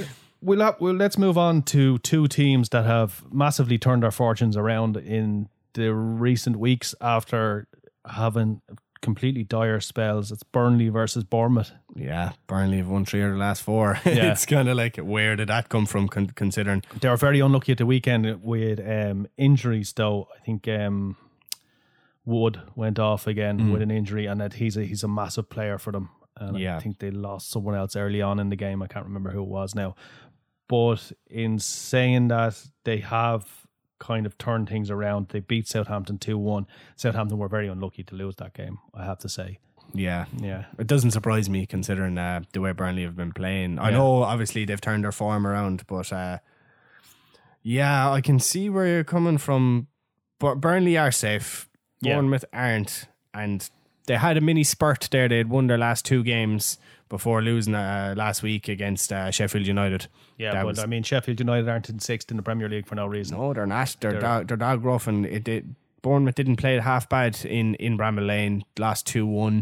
Let's move on to 2 teams that have massively turned their fortunes around in the recent weeks after having completely dire spells. It's Burnley versus Bournemouth. Yeah, Burnley have won 3 of the last 4. Yeah. It's kind of like, where did that come from, considering? They were very unlucky at the weekend with injuries, though. I think Wood went off again with an injury, and that he's a massive player for them. And I think they lost someone else early on in the game. I can't remember who it was now. But in saying that, they have kind of turned things around. They beat Southampton 2-1. Southampton were very unlucky to lose that game, I have to say. Yeah. It doesn't surprise me, considering the way Burnley have been playing. I know, obviously, they've turned their form around, but I can see where you're coming from. But Burnley are safe. Bournemouth aren't. And they had a mini spurt there. They had won their last 2 games before losing last week against Sheffield United. Yeah, but Sheffield United aren't in 6th in the Premier League for no reason. No, they're not. They're dog rough, and Bournemouth didn't play it half bad in Bramall Lane. Lost 2-1.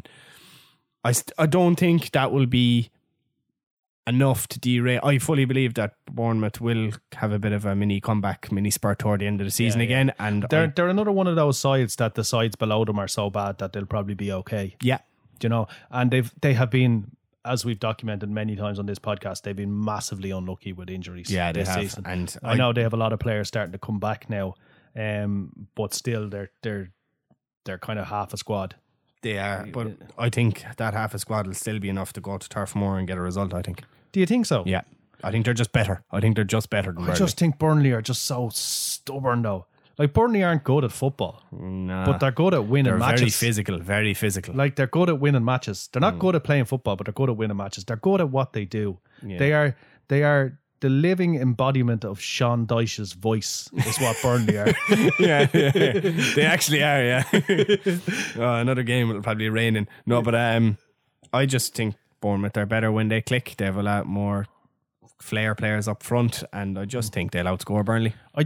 I don't think that will be enough to derail. I fully believe that Bournemouth will have a bit of a mini comeback, mini spurt toward the end of the season again. And they're another one of those sides that the sides below them are so bad that they'll probably be okay. Yeah. Do you know? And they have been, as we've documented many times on this podcast, they've been massively unlucky with injuries this season. And I know they have a lot of players starting to come back now, but still they're kind of half a squad. They are, but I think that half a squad will still be enough to go to Turf Moor and get a result, I think. Do you think so? Yeah. I think they're just better. Than Burnley. I just think Burnley are just so stubborn, though. Like, Burnley aren't good at football, but they're good at winning matches. Very physical. Like, they're good at winning matches. They're not good at playing football, but they're good at winning matches. They're good at what they do. Yeah. They are the living embodiment of Sean Dyche's voice is what Burnley are. yeah. They actually are, yeah. Another game will probably rain in. No, but I just think Bournemouth are better when they click. They have a lot more flair players up front, and I just think they'll outscore Burnley. I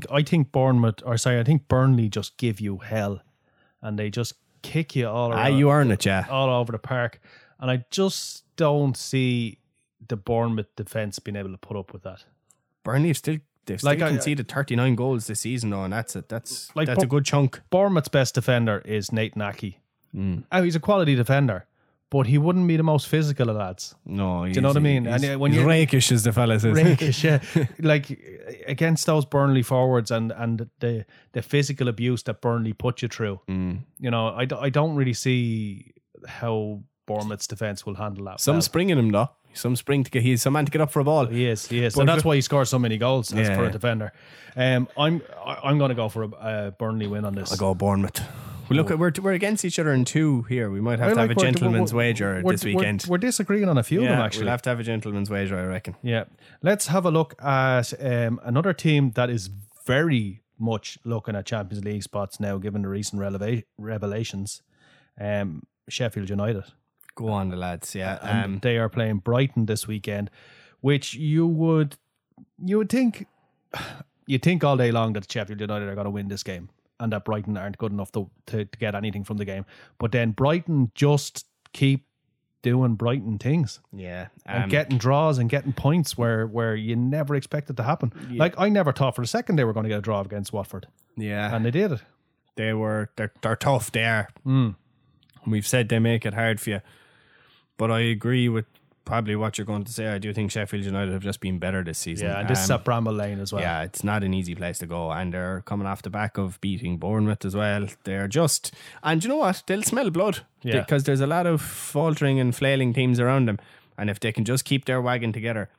think Burnley just give you hell, and they just kick you all around. You earn it, yeah. All over the park. And I just don't see the Bournemouth defence being able to put up with that. Burnley have still conceded 39 goals this season, though, and that's a good chunk. Bournemouth's best defender is Nathan Aké. He's a quality defender, but he wouldn't be the most physical of lads. No, do you know what I mean? And when you're rakish, as the fella says. Rakish, yeah. Like, against those Burnley forwards and the physical abuse that Burnley put you through. You know, I don't really see how Bournemouth's defence will handle that. Some spring in him, though. He's some man to get up for a ball. He is. And that's why he scores so many goals for a defender. I'm going to go for a Burnley win on this. I'll go Bournemouth. Well, look, we're against each other in 2 here. We might have to have a gentleman's wager this weekend. We're disagreeing on a few of them, actually. We'll have to have a gentleman's wager, I reckon. Yeah. Let's have a look at another team that is very much looking at Champions League spots now, given the recent revelations. Sheffield United. Go on, the lads. Yeah, and they are playing Brighton this weekend, which you would think all day long that Sheffield United are going to win this game, and that Brighton aren't good enough to get anything from the game. But then Brighton just keep doing Brighton things, and getting draws and getting points where you never expected to happen. Yeah. Like, I never thought for a second they were going to get a draw against Watford. Yeah, and they did it. They're tough. They are. We've said they make it hard for you. But I agree with probably what you're going to say. I do think Sheffield United have just been better this season. Yeah, and this is at Bramall Lane as well. Yeah, it's not an easy place to go. And they're coming off the back of beating Bournemouth as well. They're just... And you know what? They'll smell blood. Yeah. Because there's a lot of faltering and flailing teams around them. And if they can just keep their wagon together,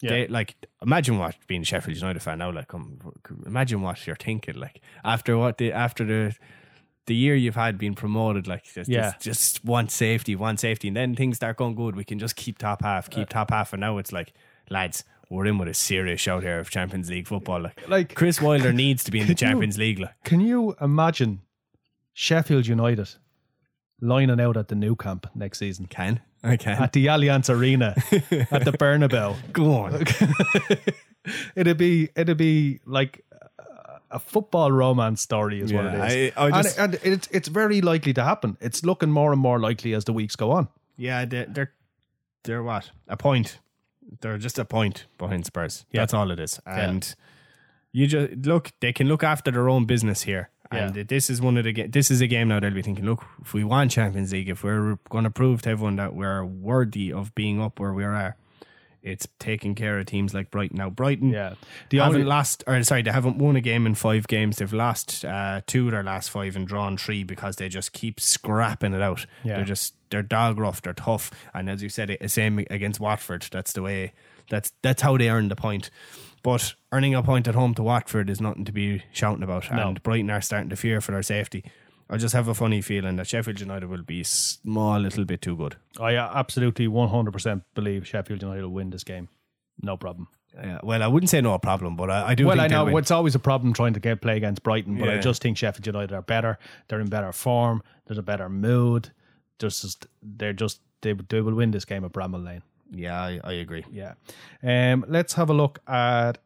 They, like, imagine what being a Sheffield United fan now. Like, imagine what you're thinking. Like, after the year you've had being promoted, like, just one safety, and then things start going good. We can just keep top half, and now it's like, lads, we're in with a serious shout here of Champions League football. Like Chris Wilder needs to be in the Champions League. Like, can you imagine Sheffield United lining out at the Nou Camp next season? I can. At the Allianz Arena, at the Bernabeu. Go on. It'd be like a football romance story is what it is. And it's very likely to happen. It's looking more and more likely as the weeks go on. Yeah, they're what? A point. They're just a point behind Spurs. Yeah. That's all it is. And you just look, they can look after their own business here. And this is a game now they'll be thinking, look, if we want Champions League, if we're going to prove to everyone that we're worthy of being up where we are, it's taking care of teams like Brighton. Now, Brighton they haven't won a game in 5 games. They've lost 2 of their last 5 and drawn 3 because they just keep scrapping it out. Yeah. They're dog rough, they're tough. And as you said, the same against Watford. That's the way, that's how they earn the point. But earning a point at home to Watford is nothing to be shouting about. No. And Brighton are starting to fear for their safety. I just have a funny feeling that Sheffield United will be a small little bit too good. I absolutely 100% believe Sheffield United will win this game. No problem. Well, I wouldn't say no problem, but I do think I know it's always a problem trying to play against Brighton, but I just think Sheffield United are better. They're in better form. There's a better mood. They will win this game at Bramall Lane. Yeah, I agree. Yeah. Let's have a look at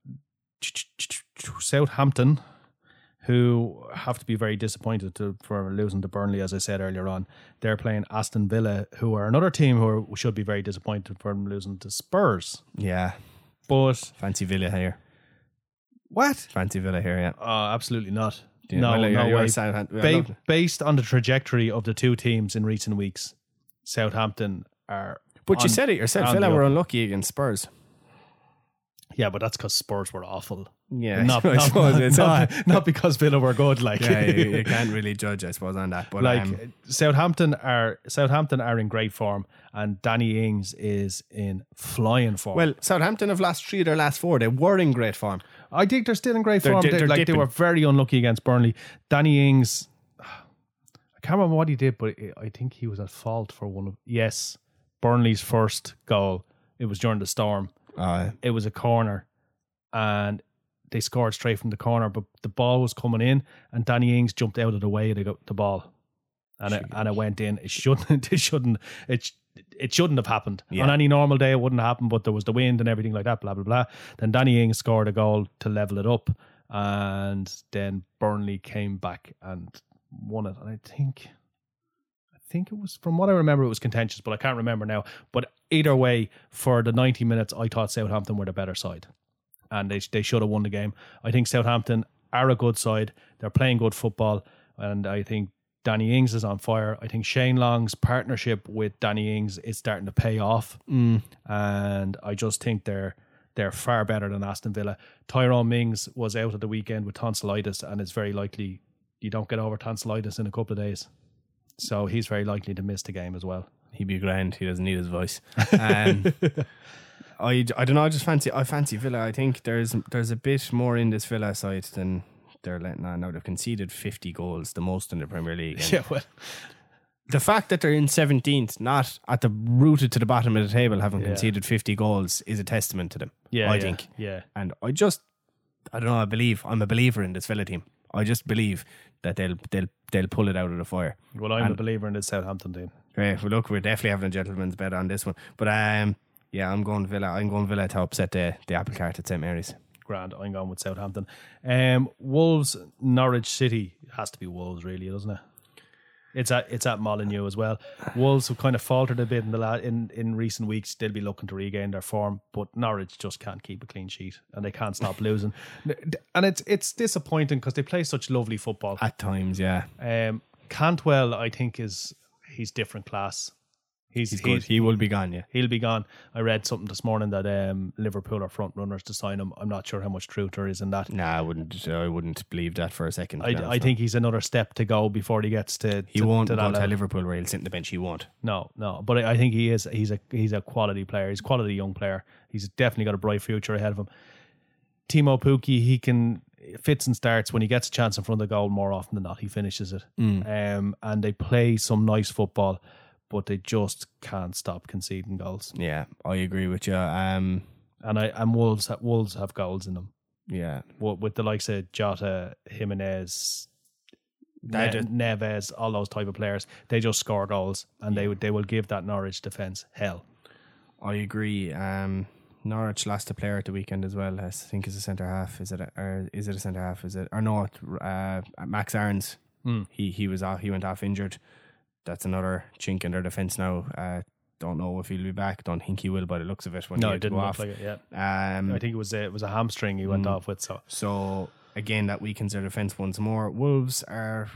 Southampton, who have to be very disappointed for losing to Burnley, as I said earlier on. They're playing Aston Villa, who are another team who should be very disappointed for losing to Spurs. Yeah. But fancy Villa here. What? Fancy Villa here, yeah. Absolutely not. Yeah, no way. Based on the trajectory of the two teams in recent weeks, Southampton are... But you said it yourself, Villa were unlucky against Spurs. Yeah, but that's because Spurs were awful. Yeah, not because Villa were good. Like, you can't really judge, I suppose, on that. But like, Southampton are in great form, and Danny Ings is in flying form. Well, Southampton have lost 3 of their last 4. They were in great form. I think they're still in great form. They were very unlucky against Burnley. Danny Ings, I can't remember what he did, but I think he was at fault for Burnley's first goal. It was during the storm. It was a corner and they scored straight from the corner, but the ball was coming in and Danny Ings jumped out of the way of the ball and it went in. It shouldn't have happened. On any normal day it wouldn't happen, but there was the wind and everything like that, blah blah blah. Then Danny Ings scored a goal to level it up, and then Burnley came back and won it. And I think it was, from what I remember, it was contentious, but I can't remember now. But either way, for the 90 minutes, I thought Southampton were the better side. And they should have won the game. I think Southampton are a good side. They're playing good football. And I think Danny Ings is on fire. I think Shane Long's partnership with Danny Ings is starting to pay off. And I just think they're far better than Aston Villa. Tyrone Mings was out at the weekend with tonsillitis, and it's very likely you don't get over tonsillitis in a couple of days. So he's very likely to miss the game as well. He'd be grand. He doesn't need his voice. I don't know. I fancy Villa. I think there's a bit more in this Villa side than they're letting on. Now they've conceded 50 goals, the most in the Premier League. And the fact that they're in 17th, not at the rooted to the bottom of the table, having conceded 50 goals, is a testament to them. I think. Yeah. And I don't know. I'm a believer in this Villa team. I just believe that they'll pull it out of the fire. Well, I'm a believer in this Southampton team. Right, well, look, we're definitely having a gentleman's bet on this one. But I'm going Villa. I'm going Villa to upset the apple cart at St Mary's. Grand. I'm going with Southampton. Wolves, Norwich City. It has to be Wolves, really, doesn't it? It's at Molineux as well. Wolves have kind of faltered a bit in recent weeks. They'll be looking to regain their form, but Norwich just can't keep a clean sheet and they can't stop losing. And it's disappointing because they play such lovely football at times. Yeah. Cantwell, I think he's different class. He's good. He will be gone, yeah. He'll be gone. I read something this morning that Liverpool are front runners to sign him. I'm not sure how much truth there is in that. Nah, I wouldn't believe that for a second. I think he's another step to go before he gets to. He won't go to Liverpool where he'll sit in the bench. He won't. No. But I think he is. He's a quality player. He's a quality young player. He's definitely got a bright future ahead of him. Timo Pukki, he can fits and starts when he gets a chance in front of the goal. More often than not, he finishes it. And they play some nice football, but they just can't stop conceding goals. Yeah, I agree with you. And Wolves have goals in them. Yeah, with the likes of Jota, Jimenez, Neves, all those type of players, they just score goals, and they will give that Norwich defence hell. I agree. Norwich lost a player at the weekend as well. I think it's a centre half. Is it a centre half? Max Aarons. He was off. He went off injured. That's another chink in their defence now. Don't know if he'll be back. Don't think he will by the looks of it. No, it didn't look like it yet. I think it was a hamstring he went off with. So again, that weakens their defence once more. Wolves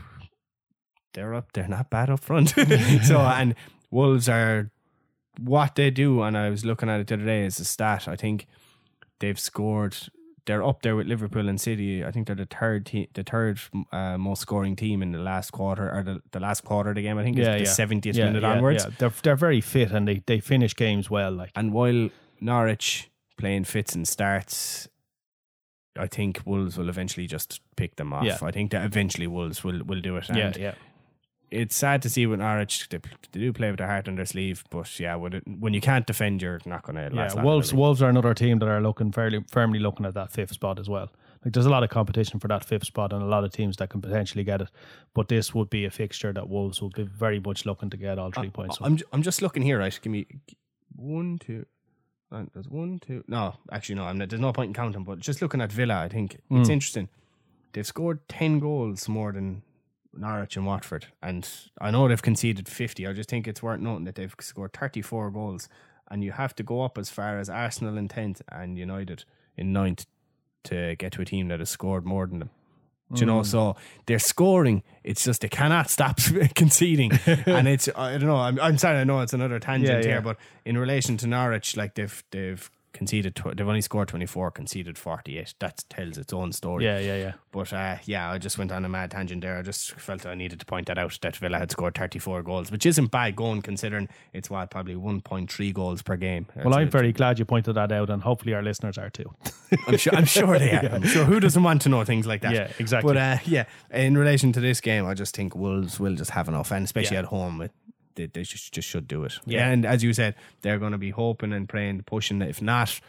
they're not bad up front. And Wolves are what they do. And I was looking at it the other day as a stat. I think they've scored. They're up there with Liverpool and City. I think they're the third most scoring team in the last quarter, or the last quarter of the game. I think it's the 70th minute onwards. Yeah. They're very fit and they finish games well. And while Norwich playing fits and starts, I think Wolves will eventually just pick them off. Yeah. I think that eventually Wolves will do it. And it's sad to see with Norwich, they do play with their heart on their sleeve, but when you can't defend, you're not going to last. Wolves are another team that are looking firmly looking at that fifth spot as well. Like, there's a lot of competition for that fifth spot and a lot of teams that can potentially get it, but this would be a fixture that Wolves will be very much looking to get all 3 points. I'm just looking here, right? Give me 1, 2. There's 1, 2. No, actually no. There's no point in counting. But just looking at Villa, I think it's interesting. They've scored 10 goals more than Norwich and Watford, and I know they've conceded 50. I just think it's worth noting that they've scored 34 goals, and you have to go up as far as Arsenal in 10th and United in 9th to get to a team that has scored more than them. Do you know, so they're scoring. It's just they cannot stop conceding, and it's I don't know. I'm sorry. I know it's another tangent here, but in relation to Norwich, like they've conceded. They've only scored 24, conceded 48. That tells its own story. Yeah. But I just went on a mad tangent there. I just felt I needed to point that out, that Villa had scored 34 goals, which isn't bad going considering it's probably 1.3 goals per game. Well, I'm very glad you pointed that out, and hopefully our listeners are too. I'm sure they are. I'm sure who doesn't want to know things like that? Yeah, exactly. But in relation to this game, I just think Wolves will just have enough, and especially at home, they just should do it. Yeah, and as you said, they're going to be hoping and praying, pushing. If not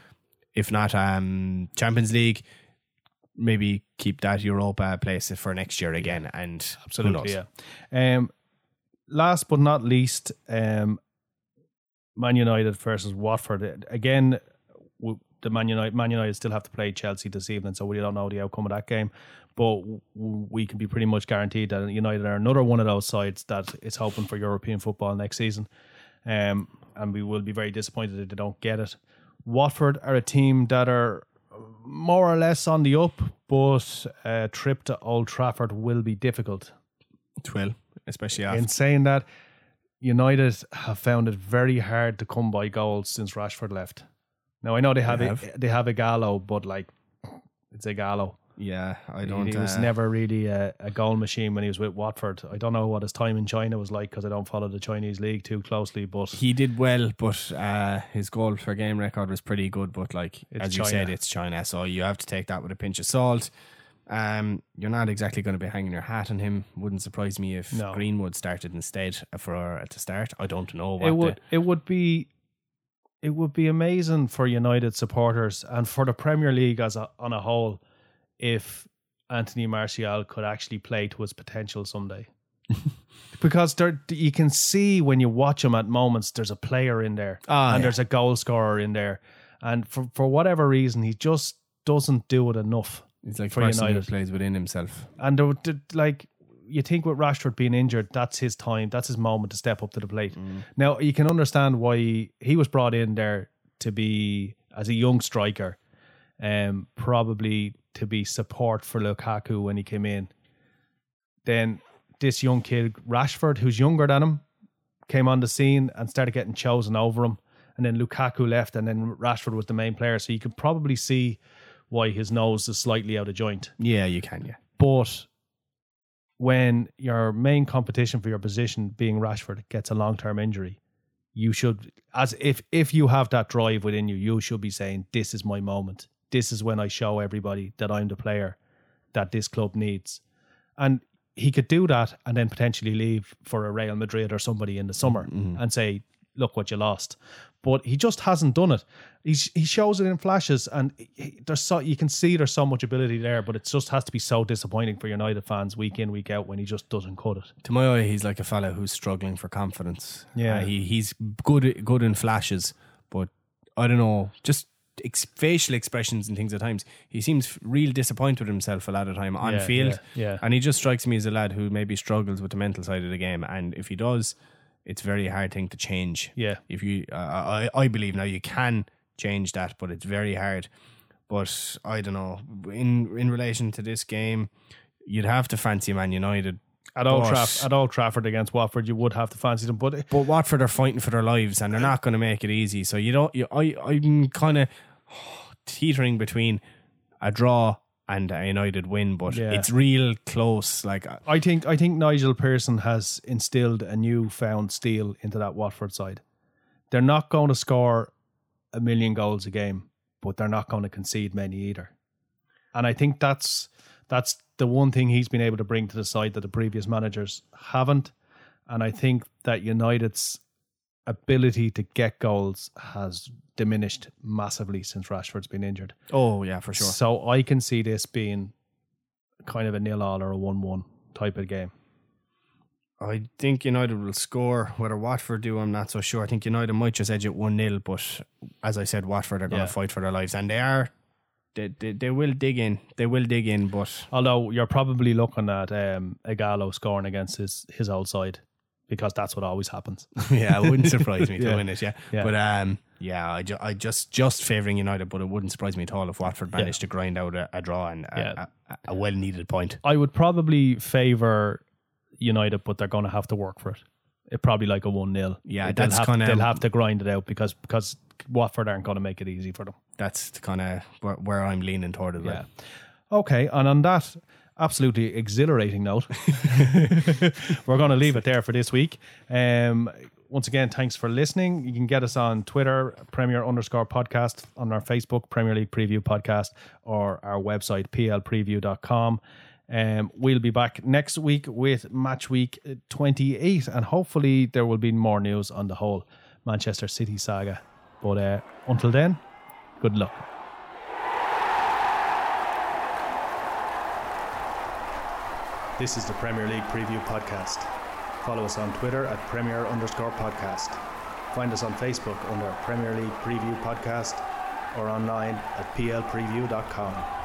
Champions League, maybe keep that Europa place for next year again. And absolutely, last but not least, Man United versus Watford. Again, the Man United still have to play Chelsea this evening, so we don't know the outcome of that game. But we can be pretty much guaranteed that United are another one of those sides that is hoping for European football next season. And we will be very disappointed if they don't get it. Watford are a team that are more or less on the up, but a trip to Old Trafford will be difficult. It will, especially after. In saying that, United have found it very hard to come by goals since Rashford left. Now, I know they have Ighalo, but it's Ighalo. Yeah, I don't. He was never really a goal machine when he was with Watford. I don't know what his time in China was like because I don't follow the Chinese league too closely. But he did well, but his goal per game record was pretty good. But as you said, it's China, so you have to take that with a pinch of salt. You're not exactly going to be hanging your hat on him. Wouldn't surprise me if Greenwood started instead to start. I don't know what it would be. It would be amazing for United supporters and for the Premier League on a whole if Anthony Martial could actually play to his potential someday. Because you can see when you watch him at moments, there's a player in there there's a goal scorer in there. And for whatever reason, he just doesn't do it enough. He's like for United. Who plays within himself. And you think with Rashford being injured, that's his time, that's his moment to step up to the plate. Now, you can understand why he was brought in there to be, as a young striker, probably to be support for Lukaku when he came in. Then this young kid, Rashford, who's younger than him, came on the scene and started getting chosen over him. And then Lukaku left, and then Rashford was the main player. So you could probably see why his nose is slightly out of joint. Yeah, you can, yeah. But when your main competition for your position, being Rashford, gets a long-term injury, you should, as if you have that drive within you, you should be saying, this is my moment. This is when I show everybody that I'm the player that this club needs. And he could do that and then potentially leave for a Real Madrid or somebody in the summer and say, look what you lost. But he just hasn't done it. He shows it in flashes, and you can see there's so much ability there, but it just has to be so disappointing for United fans week in, week out when he just doesn't cut it. To my eye, he's like a fella who's struggling for confidence. Yeah, he's good in flashes, but I don't know, just facial expressions and things at times. He seems real disappointed with himself a lot of time on field, and he just strikes me as a lad who maybe struggles with the mental side of the game. And if he does, it's a very hard thing to change. Yeah. If you, I believe now you can change that, but it's very hard. But I don't know. In relation to this game, you'd have to fancy Man United at Old Trafford against Watford. You would have to fancy them, but Watford are fighting for their lives, and they're not going to make it easy. So I'm kind of teetering between a draw and a United win, but it's real close. Like I think Nigel Pearson has instilled a newfound steel into that Watford side. They're not going to score 1 million goals a game, but they're not going to concede many either. And I think that's the one thing he's been able to bring to the side that the previous managers haven't. And I think that United's ability to get goals has diminished massively since Rashford's been injured. Oh yeah, for sure. So I can see this being kind of a 0-0 or a 1-1 type of game. I think United will score. Whether Watford do, I'm not so sure. I think United might just edge it 1-0, but as I said, Watford are going to fight for their lives, and they will dig in. They will dig in, but although you're probably looking at Ighalo scoring against his old side, because that's what always happens. Yeah, it wouldn't surprise me to win it. Yeah. But I just favouring United, but it wouldn't surprise me at all if Watford managed to grind out a draw and a well needed point. I would probably favour United, but they're going to have to work for it. It's probably like a 1-0. Yeah, they'll have to grind it out because Watford aren't going to make it easy for them. That's kind of where I'm leaning toward it. Yeah. Okay, and on that absolutely exhilarating note, we're going to leave it there for this week. Once again, thanks for listening. You can get us on Twitter, Premier_podcast, on our Facebook, Premier League Preview Podcast, or our website, plpreview.com. We'll be back next week with match week 28, and hopefully there will be more news on the whole Manchester City saga. But until then, good luck. This is the Premier League Preview Podcast. Follow us on Twitter at Premier_podcast. Find us on Facebook under Premier League Preview Podcast or online at plpreview.com.